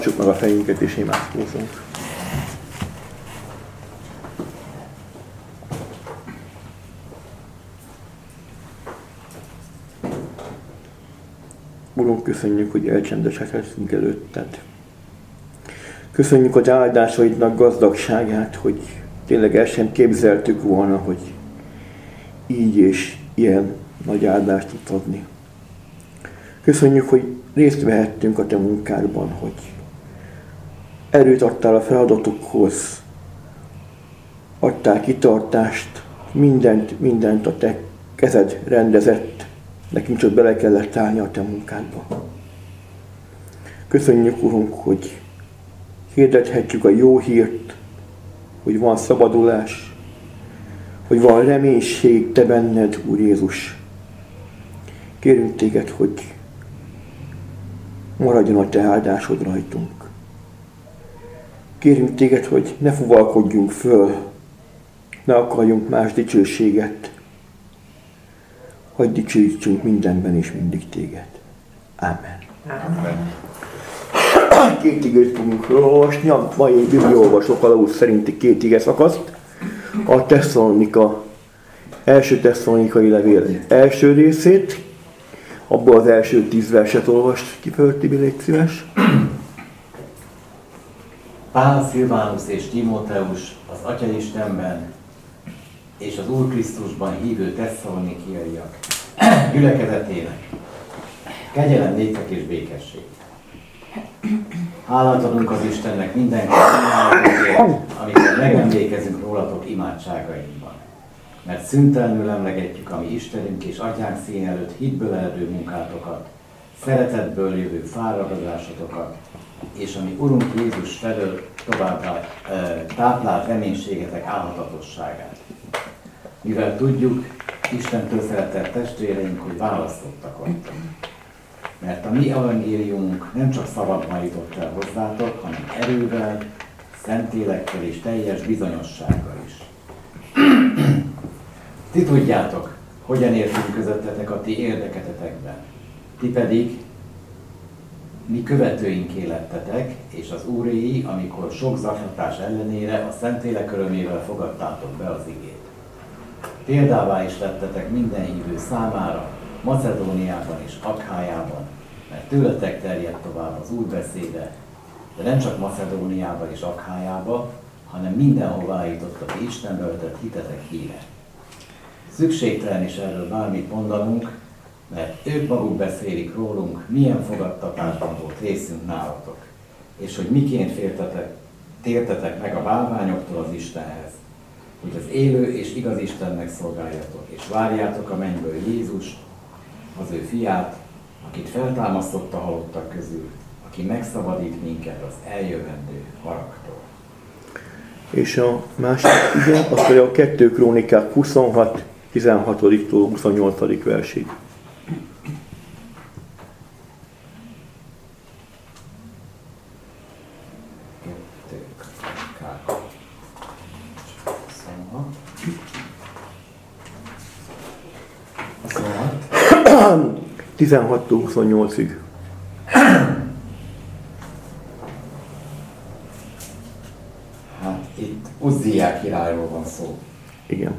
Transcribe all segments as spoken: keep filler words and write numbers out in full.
Csak meg a fejünket és imádkozunk. Urunk, köszönjük, hogy elcsendesedhetünk előtted. Köszönjük az áldásaidnak gazdagságát, hogy tényleg el sem képzeltük volna, hogy így és ilyen nagy áldást tudsz adni. Köszönjük, hogy részt vehettünk a te munkádban, hogy erőt adtál a feladatokhoz, adtál kitartást, mindent, mindent a te kezed rendezett, nekünk csak bele kellett állni a te munkádba. Köszönjük, Urunk, hogy hirdethetjük a jó hírt, hogy van szabadulás, hogy van reménység te benned, Úr Jézus. Kérünk téged, hogy maradjon a te áldásod rajtunk. Kérünk téged, hogy ne fuvalkodjunk föl, ne akarjunk más dicsőséget, hogy dicsőítsünk mindenben és mindig téged. Ámen. Ámen. Két igét fogunk olvasni, a mai bibliaolvasó kalauz szerinti két ige szakaszt. A Tesszalonika, első tesszalonikai levél első részét, abból az első tíz verset olvast ki föl, Tibi, légy szíves. Pál, Szilvánusz és Timóteus az Atya-Istenben és az Úr Krisztusban hívő tesszalonikiaiak gyülekezetének kegyelem néktek és békesség. Hálát adunk az Istennek mindenkinek, amikor megemlékezünk rólatok imádságainkban. Mert szüntelenül emlegetjük a mi Istenünk és Atyánk szín előtt hitből eredő munkátokat, szeretetből jövő fáradozásotokat, és a mi Urunk Jézus felől továbbá e, táplált reménységetek álhatatosságát. Mivel tudjuk, Istentől szeretett testvéreink, hogy választottak vagytok. Mert a mi evangéliumunk nem csak szavakban jutott el hozzátok, hanem erővel, szentélekkel és teljes bizonyossággal is. Ti tudjátok, hogyan értünk közöttetek a ti érdeketetekben. Ti pedig mi követőinké lettetek, és az Úréi, amikor sok zaklatás ellenére a Szentlélek örömével fogadtátok be az igét. Példává is lettetek minden hívő számára, Macedóniában és Akhájában, mert tőletek terjedt tovább az Úr beszéde, de nem csak Macedóniába és Akhájába, hanem mindenhová jutott a ti Istenbe vetett hitetek híre. Szükségtelen is erről bármit mondanunk, mert ők maguk beszélik rólunk, milyen fogadtatásban volt részünk nálatok, és hogy miként féltetek, tértetek meg a bálványoktól az Istenhez, hogy az élő és igaz Istennek szolgáljatok, és várjátok a mennyből Jézust, az ő fiát, akit feltámasztott a halottak közül, aki megszabadít minket az eljövendő haragtól. És a másik ige, az pedig a kettő Krónikák huszonhat, tizenhatodiktól huszonnyolcadik versig. tizenhattól huszonnyolcig. Hát itt Uzziá királyról van szó. Igen.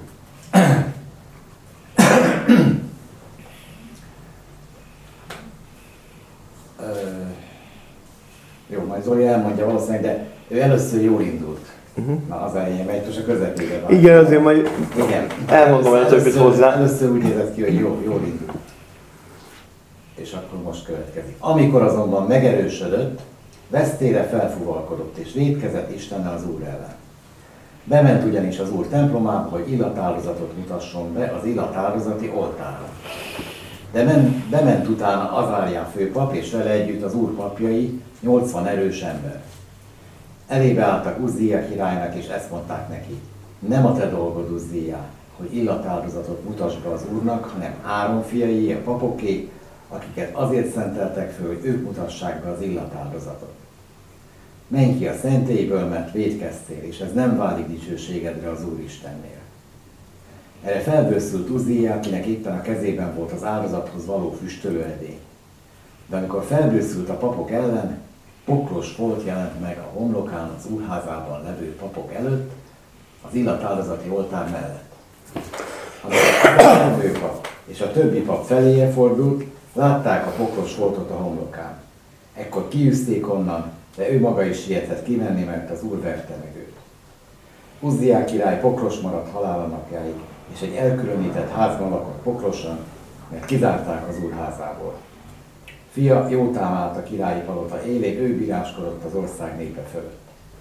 Ö, jó, majd Zoli elmondja valószínűleg, de ő először jól indult. Uh-huh. Na az eljön, mert most a közepére van. Igen, azért majd igen. elmondom el többet hozzá. Először úgy nézett ki, hogy jól, jól indult. És akkor most következik. Amikor azonban megerősödött, vesztére felfuvalkodott és vétkezett Istennel az Úr ellen. Bement ugyanis az Úr templomába, hogy illatáldozatot mutasson be az illatáldozati oltárra. De men, bement utána Azáriá főpap, és vele együtt az Úr papjai, nyolcvan erős ember. Elébe álltak Uzzia királynak, és ezt mondták neki: nem a te dolgod, Uzzia, hogy illatáldozatot mutass be az Úrnak, hanem Áron fiai, a papoké, akiket azért szenteltek föl, hogy ők mutassák be az illatáldozatot. Menj ki a szentélyből, mert vétkeztél, és ez nem válik dicsőségedre az Úristennél. Erre felbőszült Uzzia, akinek éppen a kezében volt az áldozathoz való füstölőedény. De amikor felbőszült a papok ellen, poklos folt jelent meg a homlokán az úrházában levő papok előtt, az illatáldozati oltár mellett. Amikor a levő pap és a többi pap feléje fordult, látták a poklos foltot a homlokán. Ekkor kiűzték onnan, de ő maga is sietett kimenni, mert az úr verte meg őt. Uzziá király poklos maradt halála napjáig, és egy elkülönített házban lakott poklosan, mert kizárták az úr házából. Fia Jótám állt a királyi palota élén, ő bíráskodott az ország népe fölött.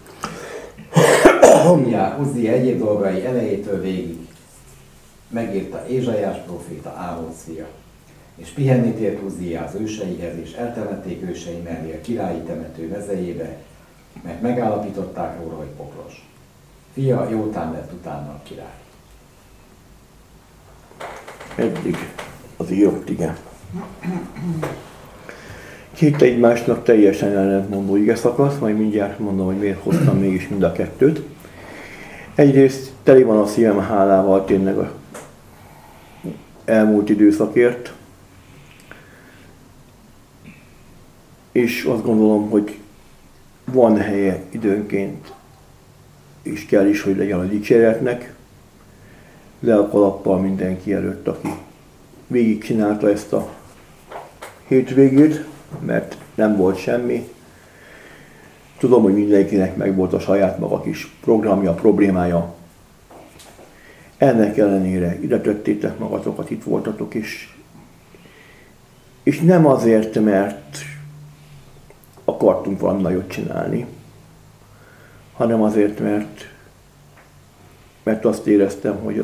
Uzziá, Uzziá egyéb dolgai elejétől végig megírta Ézsaiás próféta, Ámóz fia. És pihenni tért Uzziá az őseihez, és eltemették ősei mellé a királyi temető mezejébe, mert megállapították róla, hogy poklos. Fia Jótám lett utána a király. Eddig az írott, igen. Két egymásnak teljesen ellentmondó ige szakasz, majd mindjárt mondom, hogy miért hoztam mégis mind a kettőt. Egyrészt teli van a szívem hálával tényleg a elmúlt időszakért, és azt gondolom, hogy van helye időnként, és kell is, hogy legyen a dicséretnek, le a kalappal mindenki előtt, aki végigcsinálta ezt a hétvégét, mert nem volt semmi. Tudom, hogy mindenkinek meg volt a saját maga kis programja, problémája. Ennek ellenére ide tettétek magatokat, itt voltatok is. És nem azért, mert akartunk valami nagyot csinálni, hanem azért, mert, mert azt éreztem, hogy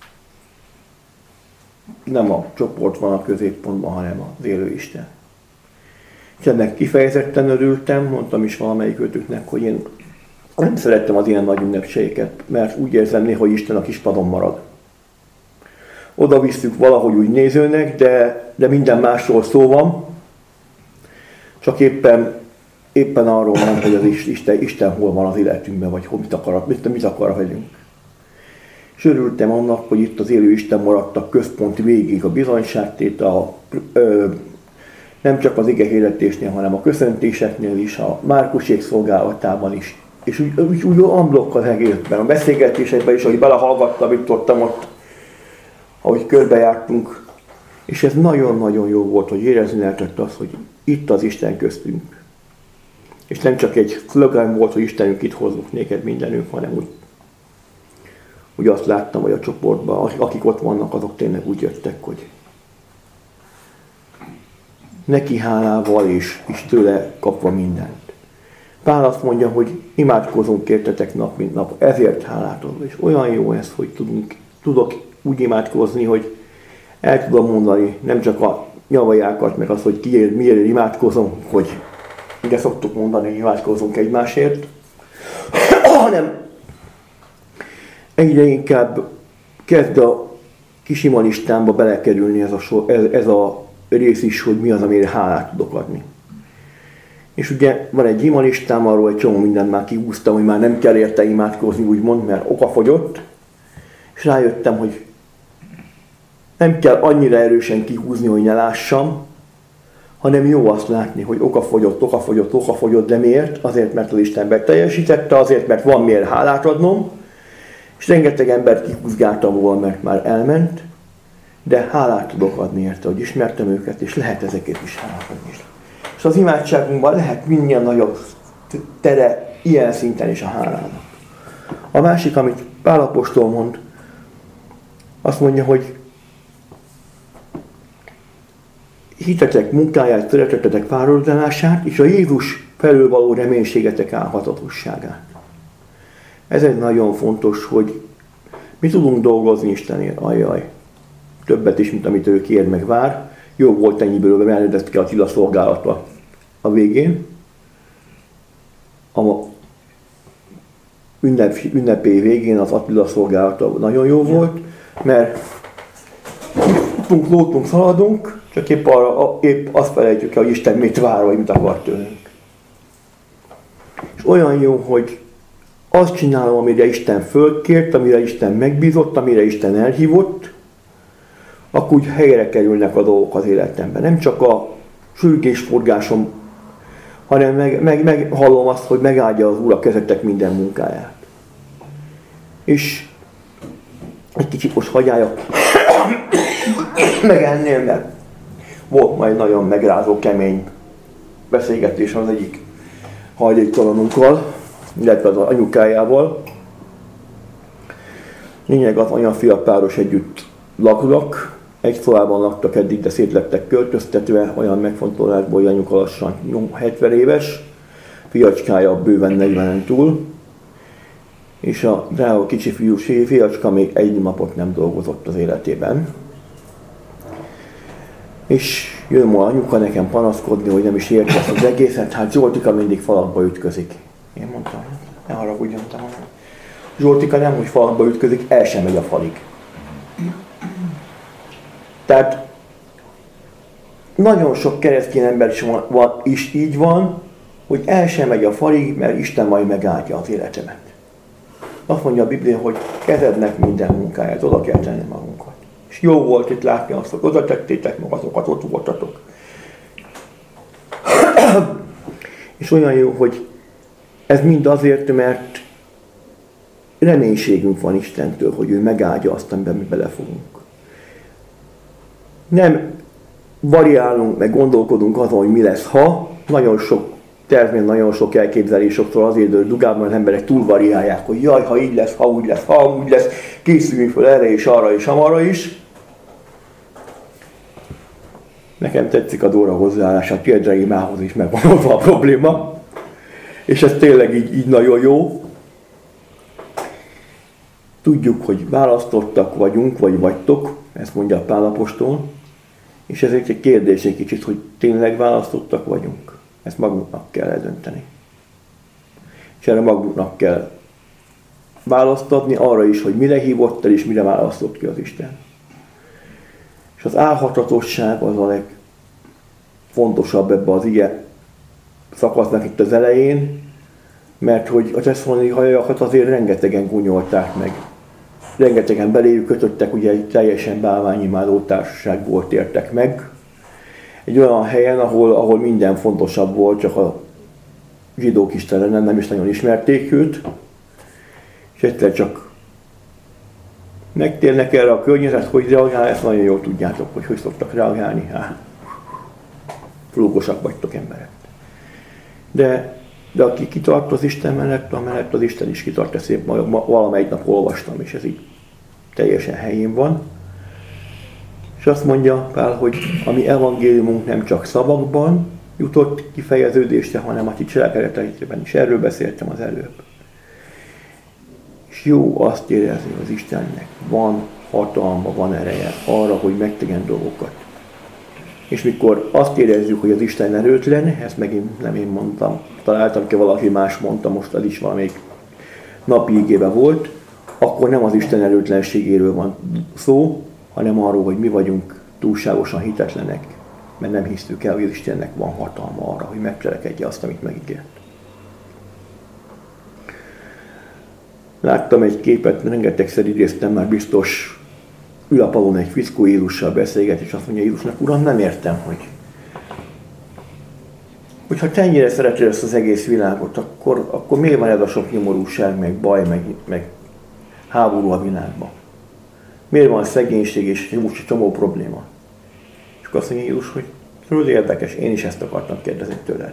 nem a csoport van a középpontban, hanem az élő Isten. És ennek kifejezetten örültem, mondtam is valamelyik ötöknek, hogy én nem szerettem az ilyen nagy ünnepségeket, mert úgy érzem néha, hogy Isten a kispadon marad. Oda visszük valahogy úgy nézőnek, de, de minden másról szó van, csak éppen, éppen arról van, hogy az Isten, Isten hol van az életünkben, vagy mit akar, mit, mit akar velünk. És örültem annak, hogy itt az élő Isten maradt a központ végig, a bizonyságtétel, nem csak az ige hirdetésnél, hanem a köszöntéseknél is, a Márkusék szolgálatában is. És úgy, úgy, úgy amblok az egészben, a beszélgetésekben is, ahogy belehallgattam, itt ottam ott, ahogy körbejártunk. És ez nagyon-nagyon jó volt, hogy érezni lehetett az, hogy itt az Isten köztünk. És nem csak egy szlogen volt, hogy Istenünk itt hozzuk néked mindenünk, hanem úgy, úgy azt láttam, hogy a csoportban, akik ott vannak, azok tényleg úgy jöttek, hogy neki hálával és, és tőle kapva mindent. Pál azt mondja, hogy imádkozunk értetek nap mint nap, ezért hálát adom. És olyan jó ez, hogy tudunk, tudok úgy imádkozni, hogy el tudom mondani nem csak a nyavajákat, meg az, hogy kiért, miért imádkozom, hogy ugye szoktuk mondani, hogy imádkozunk egymásért, hanem egyre inkább kezd a kis imalistámba belekerülni ez a, sor, ez, ez a rész is, hogy mi az, amire hálát tudok adni. És ugye van egy imalistám, arról egy csomó mindent már kihúztam, hogy már nem kell érte imádkozni, úgymond, mert okafogyott, és rájöttem, hogy nem kell annyira erősen kihúzni, hogy ne lássam, hanem jó azt látni, hogy okafogyott, okafogyott, okafogyott, de miért? Azért, mert az Isten beteljesítette, azért, mert van miért hálát adnom, és rengeteg embert kihúzgáltam volna, mert már elment, de hálát tudok adni érte, hogy ismertem őket, és lehet ezeket is hálát adni. És az imádságunkban lehet minél nagyobb tere ilyen szinten is a hálának. A másik, amit Pál apostol mond, azt mondja, hogy hitetek munkáját, szeretetetek fáradozását, és a Jézus felől való reménységetek állhatatosságát. Ez egy nagyon fontos, hogy mi tudunk dolgozni Istenért, ajjaj, többet is, mint amit ő kér meg vár. Jó volt ennyiből, mert ezt ki a Attila szolgálata a végén. A ünnep, ünnepé végén az Attila szolgálata nagyon jó volt, mert futunk, lótunk, szaladunk, csak épp, arra, épp azt felejtjük el, hogy Isten mit vár, vagy mit akar tőlünk. És olyan jó, hogy azt csinálom, amire Isten fölkért, amire Isten megbízott, amire Isten elhívott, akkor úgy helyre kerülnek a dolgok az életemben. Nem csak a sürgésforgásom hanem meg, meg, meg hallom azt, hogy megáldja az Úr a kezetek minden munkáját. És egy kicsit most hagyjáljak meg ennél, mert volt majd nagyon megrázó, kemény beszélgetés az egyik hajléktalanunkkal, illetve az anyukájával. Lényeg az anya-fia páros együtt laknak, egy szobában laktak eddig, de szét lettek költöztetve, olyan megfontolásból, hogy anyuka lassan hetven éves, fiacskája bőven negyvenen túl, és a drága kicsi fiú, fiacska még egy napot nem dolgozott az életében. És jön ma anyuka nekem panaszkodni, hogy nem is érti ezt az egészet, hát Zsoltika mindig falakba ütközik. Én mondtam, ne haragudj, mondtam. Zsoltika nem, hogy falakba ütközik, el sem megy a falig. Tehát nagyon sok keresztény ember is, van, van, is így van, hogy el sem megy a falig, mert Isten majd megáldja az életemet. Azt mondja a Biblia, hogy kezednek minden munkáját, oda kell tenni magunkat. És jó volt itt látni azt, hogy oda tettétek magazokat, ott voltatok. És olyan jó, hogy ez mind azért, mert reménységünk van Istentől, hogy ő megáldja azt, amiben mi belefogunk. Nem variálunk, meg gondolkodunk azon, hogy mi lesz, ha. Nagyon sok termény, nagyon sok elképzelés sokszor azért, hogy dugában az emberek túl variálják, hogy jaj, ha így lesz, ha úgy lesz, ha úgy lesz, készüljünk fel erre és arra és amarra is. Nekem tetszik a Dóra hozzáállása, a Piedra imához is megvan a probléma. És ez tényleg így, így nagyon jó. Tudjuk, hogy választottak vagyunk, vagy vagytok, ezt mondja a Pál apostol. És ezért egy kérdés egy kicsit, hogy tényleg választottak vagyunk. Ezt magunknak kell eldönteni. És erre magunknak kell választ adni, arra is, hogy mire hívott el, és mire választott ki az Isten. És az álhatatosság az a legfontosabb ebbe az ige szakasznak itt az elején, mert hogy a tesszaloniki hajakat azért rengetegen gúnyolták meg. Rengetegen beléjük kötöttek, ugye egy teljesen bálványimádó társaságból tértek meg. Egy olyan helyen, ahol, ahol minden fontosabb volt, csak a zsidók istenen nem is nagyon ismerték őt. És egyszer csak megtérnek erre a környezet, hogy reagál, ezt nagyon jól tudjátok, hogy hogy szoktak reagálni. Hát, flókosak vagytok emberek. De, de aki kitart az Isten mellett, amellett az Isten is kitart, ezt én valamelyik nap olvastam, és ez így teljesen helyén van. És azt mondja Pál, hogy a mi evangéliumunk nem csak szavakban jutott kifejeződésre, hanem a ti cselekedeteitekben is. Erről beszéltem az előbb. És jó azt érezni, hogy az Istennek van hatalma, van ereje arra, hogy megtegyen dolgokat. És mikor azt érezzük, hogy az Isten erőtlen, ezt megint nem én mondtam, találtam ki, valaki más mondta, most az is valamelyik napi igében volt, akkor nem az Isten erőtlenségéről van szó, hanem arról, hogy mi vagyunk túlságosan hitetlenek, mert nem hisztük el, hogy az Istennek van hatalma arra, hogy megcselekedje azt, amit megígért. Láttam egy képet, rengetegszer idéztem már, biztos ül a padon egy fickó Jézussal beszélget, és azt mondja Jézusnak, Uram, nem értem, hogy hogyha te ennyire szereted ezt az egész világot, akkor, akkor miért van ez a sok nyomorúság, meg baj, meg, meg háború a világban? Miért van szegénység és egy csomó probléma? És akkor azt mondja Jézus, hogy tudod, érdekes, én is ezt akartam kérdezni tőled.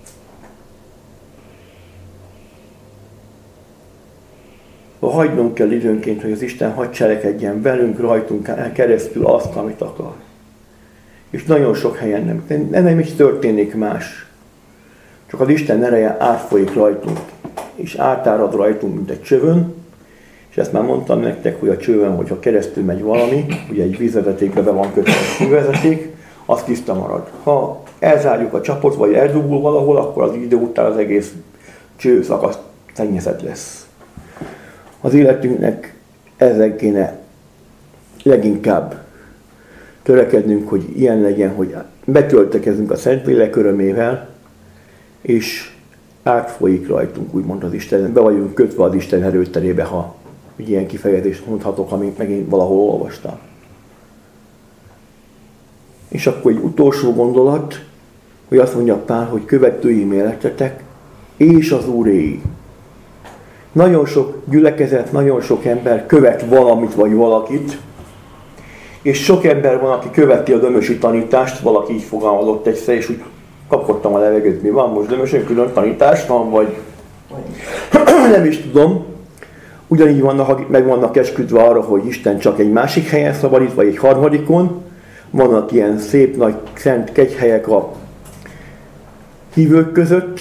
Hagynunk kell időnként, hogy az Isten hadd cselekedjen velünk, rajtunk keresztül azt, amit akar. És nagyon sok helyen nem, nem, nem is történik más. Csak az Isten ereje átfolyik rajtunk, és átárad rajtunk, mint egy csövön. És ezt már mondtam nektek, hogy a csőben, hogyha keresztül megy valami, ugye egy vízvezetékbe be van kötve a vízvezeték, az tiszta marad. Ha elzárjuk a csapot, vagy eldugul valahol, akkor az idő után az egész cső szakasz szennyezett lesz. Az életünknek ezzel kéne leginkább törekednünk, hogy ilyen legyen, hogy betöltekezünk a Szentlélek örömével, és átfolyik rajtunk, úgymond az Isten, be vagyunk kötve az Isten erőterébe, ha ilyen kifejezést mondhatok, amit megint valahol olvastam. És akkor egy utolsó gondolat, hogy azt mondja Pál, hogy követőim életetek, és az Úréi. Nagyon sok gyülekezet, nagyon sok ember követ valamit vagy valakit, és sok ember van, aki követi a dömösi tanítást, valaki így fogalmazott egyszer, és úgy kapkodtam a levegőt, mi van most dömösön, külön tanítás van, vagy nem is tudom. Ugyanígy vannak, akik meg vannak esküdve arra, hogy Isten csak egy másik helyen szabadít, vagy egy harmadikon. Vannak ilyen szép nagy szent kegyhelyek a hívők között.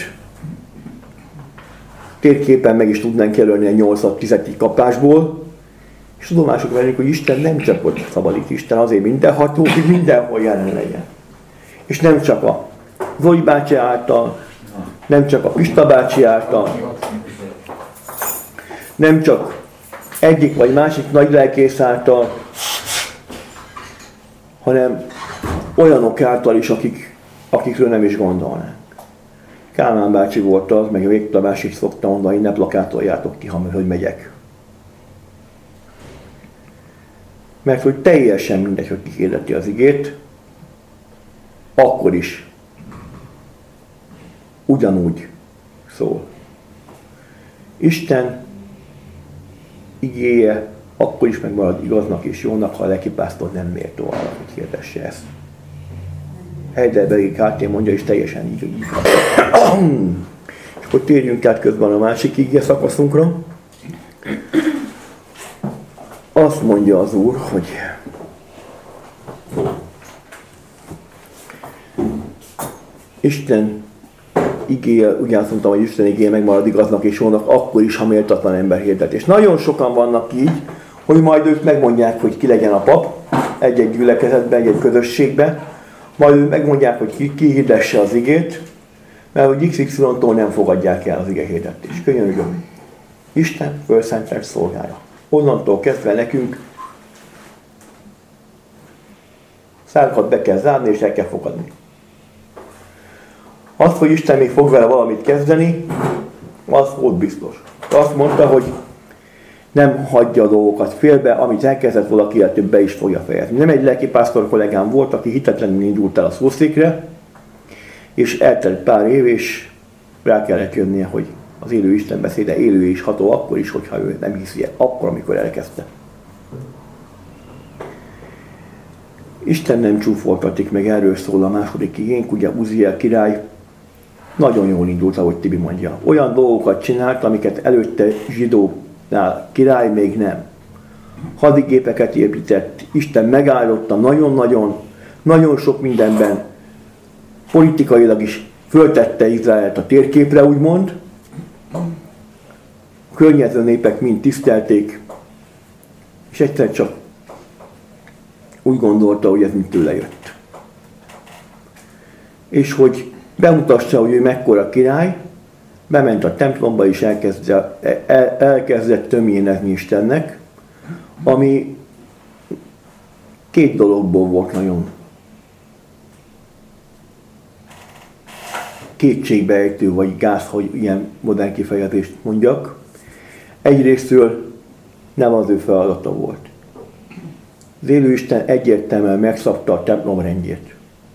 Térképen meg is tudnánk jelölni a nyolc-tíz kapásból. És tudomásuk velünk, hogy Isten nem csak ott szabadít, Isten azért mindenható, hogy mindenhol jelen legyen. És nem csak a Zoli bácsi által, nem csak a Pista bácsi által, nem csak egyik vagy másik nagy lelkész által, hanem olyanok által is, akik, akikről nem is gondolnánk. Kálmán bácsi volt az, meg a Végtamás is szokta mondani, ne plakátoljátok ki, hogy megyek. Mert hogy teljesen mindegy, hogy kihirdeti az igét, akkor is ugyanúgy szól. Isten igéje akkor is megmarad igaznak és jónak, ha a lelkipásztor nem méltó arra, hogy hirdesse ezt. Heidelbergi Kártén mondja, és teljesen így, így van. És akkor térjünk át közben a másik igé szakaszunkra. Azt mondja az Úr, hogy Isten igéje, ugye azt mondtam, hogy Isten igéje megmarad igaznak és jónak, akkor is, ha méltatlan ember hirdet. És nagyon sokan vannak így, hogy majd ők megmondják, hogy ki legyen a pap egy-egy gyülekezetben, egy-egy közösségben, majd ők megmondják, hogy ki, ki hirdesse az igét, mert hogy iksz iksz ipszilon-tól nem fogadják el az ige hirdetést. Könyörgöm. Isten fölszentelt szolgája. Onnantól kezdve nekünk szárkat be kell zárni, és el kell fogadni. Azt, hogy Isten még fog vele valamit kezdeni, az volt biztos. Azt mondta, hogy nem hagyja a dolgokat félbe, amit elkezdett valaki, illetve be is fogja fejezni. Nem egy lelkipásztor kollégám volt, aki hitetlenül indult el a szószékre, és eltelt pár év, és rá kellett jönnie, hogy az élő Isten beszéde élő és ható akkor is, hogyha ő nem hiszi, akkor, amikor elkezdte. Isten nem csúfoltatik meg, erről szól a második igénk, ugye Uziel király nagyon jól indult, ahogy Tibi mondja. Olyan dolgokat csinált, amiket előtte zsidónál király még nem. Hadigépeket épített, Isten megállotta nagyon-nagyon, nagyon sok mindenben, politikailag is föltette Izraelt a térképre, úgymond. A környező népek mind tisztelték, és egyszer csak úgy gondolta, hogy ez mind tőle jött. És hogy bemutassa, hogy ő mekkora király, bement a templomba és elkezdett, el, elkezdett tömjénezni Istennek, ami két dologból volt nagyon kétségbeejtő, vagy gáz, hogy ilyen modern kifejezést mondjak. Egyrésztről nem az ő feladata volt. Az élő Isten egyértelműen megszabta a templom rendjét.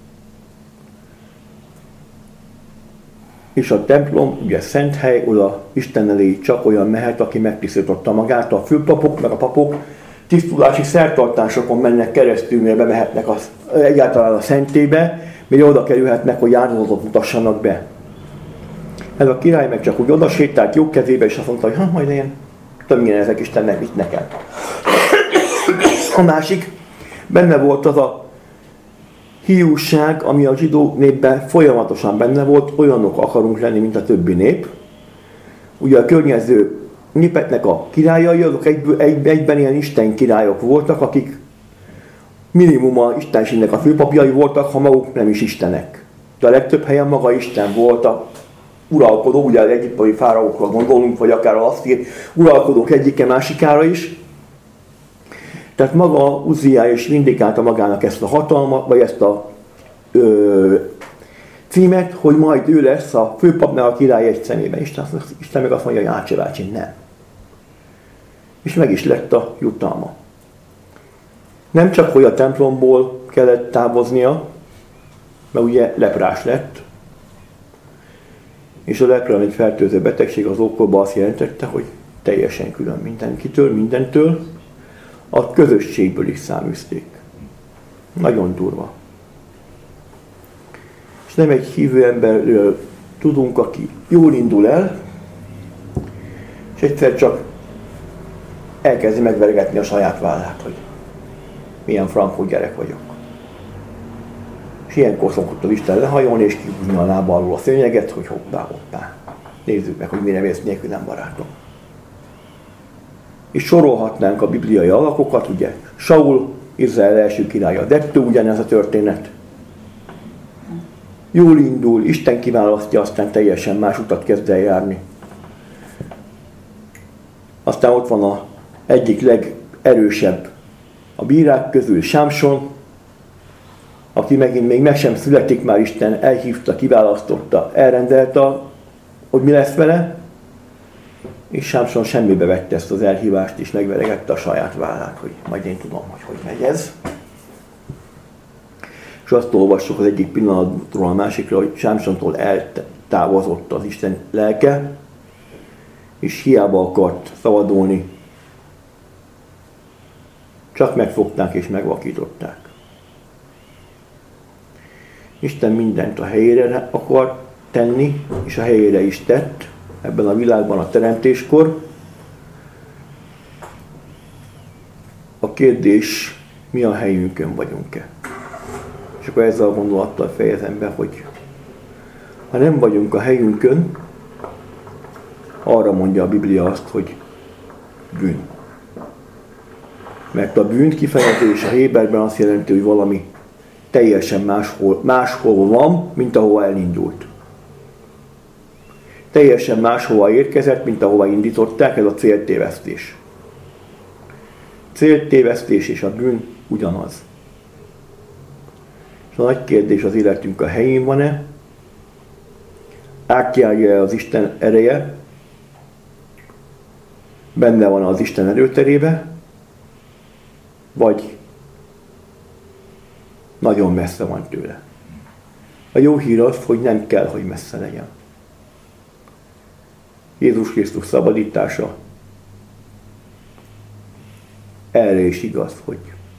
És a templom, ugye szent hely, oda Isten elé csak olyan mehet, aki megtisztította magát. A főpapok, meg a papok tisztulási szertartásokon mennek keresztül, mire bemehetnek az, egyáltalán a szentélybe, mire oda kerülhetnek, hogy áldozatot mutassanak be. Ez a király meg csak úgy oda sétált jobb kezébe, és azt mondta, hogy ha, majd én többnyire ezek Istennek, mit nekem. A másik, benne volt az a hiúság, ami a zsidó népben folyamatosan benne volt, olyanok akarunk lenni, mint a többi nép. Ugye a környező népeknek a királyai, azok egyből, egy, egyben ilyen Isten királyok voltak, akik minimum a istenségnek a főpapjai voltak, ha maguk nem is istenek. De a legtöbb helyen maga Isten volt a uralkodó, ugye az egyiptomi fáraókra gondolunk, vagy akár az asszír uralkodók egyike másikára is. Tehát maga Uzziel is vindikálta magának ezt a hatalmat, vagy ezt a ö, címet, hogy majd ő lesz a főpapnál a király egy szemében. Isten, Isten meg azt mondja, hogy ácsi bácsi, nem. És meg is lett a jutalma. Nem csak, hogy a templomból kellett távoznia, mert ugye leprás lett, És a lepra, mint fertőző betegség az ókorban azt jelentette, hogy teljesen külön mindenkitől, mindentől, a közösségből is száműzték. Nagyon durva. És nem egy hívő emberről tudunk, aki jól indul el, és egyszer csak elkezdi megveregetni a saját vállát, hogy milyen frankó gyerek vagyok. És ilyenkor szokott az Isten lehajolni, és kihúzni a lába alól a szőnyeget, hogy hoppá, hoppá. Nézzük meg, hogy mire mész nélkül, nem barátom. És sorolhatnánk a bibliai alakokat, ugye Saul, Izrael első királya, dettő ugyanez a történet. Jól indul, Isten kiválasztja, aztán teljesen más utat kezd el járni. Aztán ott van a egyik legerősebb a bírák közül Sámson, aki megint még meg sem születik, már Isten elhívta, kiválasztotta, elrendelte, hogy mi lesz vele, és Sámson semmibe vette ezt az elhívást, és megveregette a saját vállát, hogy majd én tudom, hogy hogy megy ez. És azt olvassuk az egyik pillanatról a másikra, hogy Sámsontól eltávozott az Isten lelke, és hiába akart szabadulni, csak megfogták és megvakították. Isten mindent a helyére akar tenni, és a helyére is tett ebben a világban a teremtéskor. A kérdés, mi a helyünkön vagyunk-e? És akkor ezzel a gondolattal fejezem be, hogy ha nem vagyunk a helyünkön, arra mondja a Biblia azt, hogy bűn. Mert a bűn kifejezés a héberben azt jelenti, hogy valami teljesen máshol, máshol van, mint ahova elindult. Teljesen máshova érkezett, mint ahova indították, ez a céltévesztés. Céltévesztés és a bűn ugyanaz. És a nagy kérdés, az életünk a helyén van-e? Átjárja az Isten ereje? Benne van az Isten erőterébe? Vagy nagyon messze van tőle? A jó hír az, hogy nem kell, hogy messze legyen. Jézus Krisztus szabadítása erre is igaz, hogy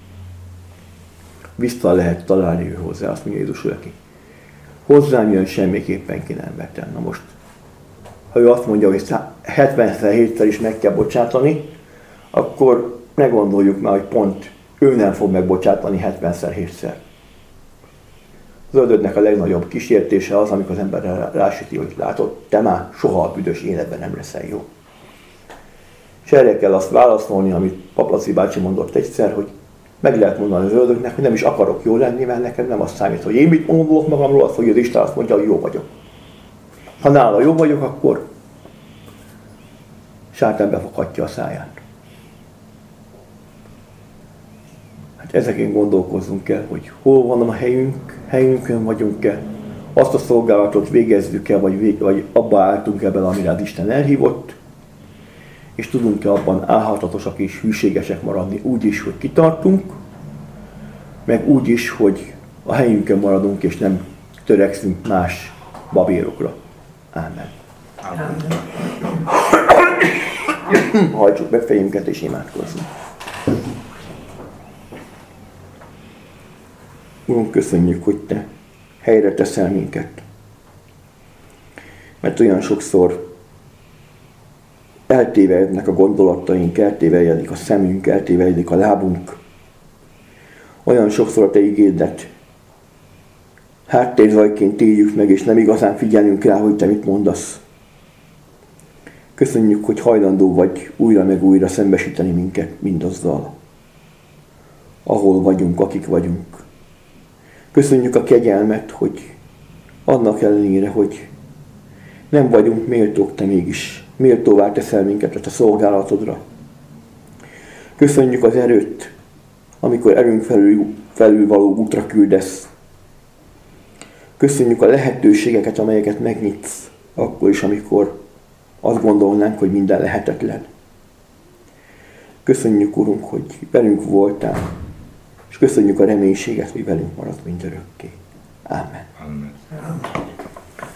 vissza lehet találni ő hozzá, azt mondja Jézus neki. Hozzám jön, semmiképpen ki nem vetem. Na most, ha ő azt mondja, hogy hetvenszer hétszer is meg kell bocsátani, akkor ne gondoljuk már, hogy pont ő nem fog megbocsátani hetvenszer hétszer. Az ördögnek a legnagyobb kísértése az, amikor az ember rásüti, hogy látod, te már soha a büdös életben nem leszel jó. És erre kell azt válaszolni, amit Paplaci bácsi mondott egyszer, hogy meg lehet mondani az ördögnek, hogy nem is akarok jó lenni, mert nekem nem azt számít, hogy én mit mondok magamról, azt, hogy az Isten azt mondja, hogy jó vagyok. Ha nála jó vagyok, akkor sátán befoghatja a száját. Hát ezeken gondolkozzunk el, hogy hol van a helyünk, helyünkön vagyunk-e, azt a szolgálatot végezzük-e, vagy, vég, vagy abba álltunk-e bele, amire az Isten elhívott, és tudunk-e abban álhatatosak és hűségesek maradni úgy is, hogy kitartunk, meg úgy is, hogy a helyünkön maradunk, és nem törekszünk más babérokra. Ámen. Ámen. Hajtsuk meg fejünket és imádkozzunk. Urunk, köszönjük, hogy Te helyre teszel minket. Mert olyan sokszor eltévejednek a gondolataink, eltévejedik a szemünk, eltévejedik a lábunk. Olyan sokszor a Te igédet háttérzajként éljük meg, és nem igazán figyelünk rá, hogy Te mit mondasz. Köszönjük, hogy hajlandó vagy újra meg újra szembesíteni minket mindazzal, ahol vagyunk, akik vagyunk. Köszönjük a kegyelmet, hogy annak ellenére, hogy nem vagyunk méltók, Te mégis méltóvá teszel minket a Te szolgálatodra. Köszönjük az erőt, amikor erőnk felül, felül való útra küldesz. Köszönjük a lehetőségeket, amelyeket megnyitsz, akkor is, amikor azt gondolnánk, hogy minden lehetetlen. Köszönjük, Urunk, hogy velünk voltál, és köszönjük a reménységet, hogy velünk maradsz mindörökké. Ámen. Amen.